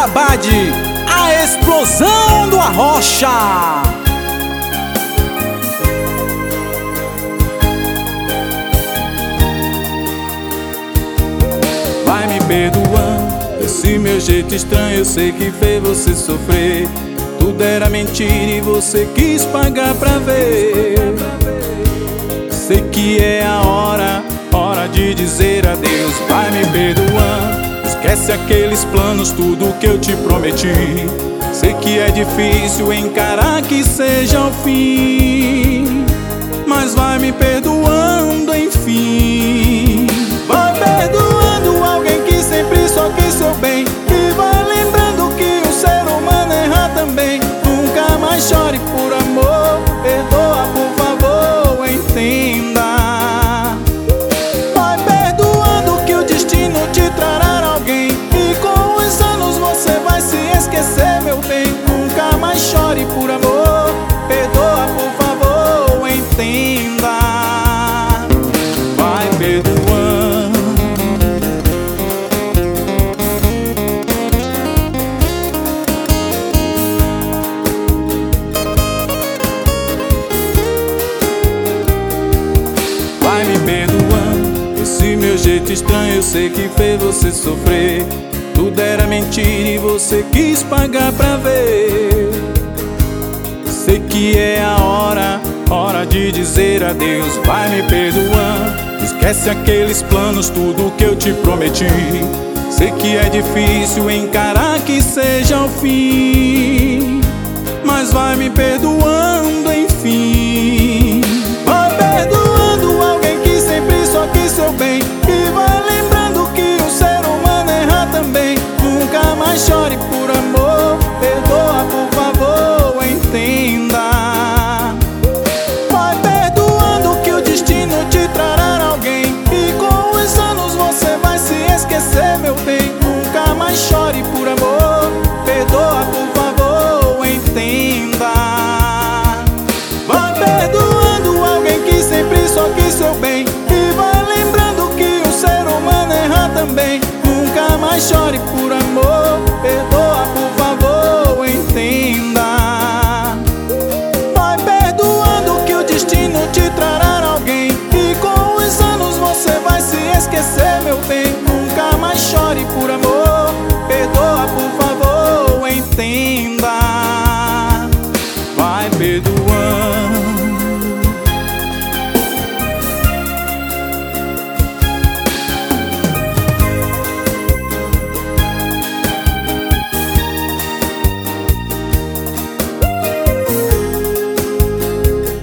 Abade, a explosão do Arrocha. Vai me perdoando, esse meu jeito estranho eu sei que fez você sofrer. Tudo era mentira e você quis pagar pra ver. Sei que é a hora de dizer adeus. Vai me perdoando, esquece aqueles planos, tudo que eu te prometi. Sei que é difícil encarar que seja o fim, mas vai me perdoando enfim. Vai perdoando alguém que sempre só quis seu bem, e vai lembrando que o ser humano erra também. Nunca mais chore por amor, perdoa por favor, entenda. Vai perdoando que o destino te trará alguém, e com os anos você vai se esquecer, meu bem. Nunca mais chore por amor, perdoa por favor, entenda. Vai perdoando. Vai me perdoando, esse meu jeito estranho eu sei que fez você sofrer. Tudo era mentira e você quis pagar pra ver. Sei que é a hora de dizer adeus. Vai me perdoando, esquece aqueles planos, tudo que eu te prometi. Sei que é difícil encarar que seja o fim, mas vai me perdoando enfim. Vai perdoando alguém que sempre só quis seu bem, e vai lembrando que o ser humano erra também. Nunca mais chore por amor, perdoa por favor, entenda. Vai perdoando que o destino te trará alguém, e com os anos você vai se esquecer, meu bem. Nunca mais chore por amor, perdoa por favor, entenda. Vai perdoando alguém que sempre só quis seu bem, e vai lembrando que o ser humano erra também. Nunca mais chore por amor,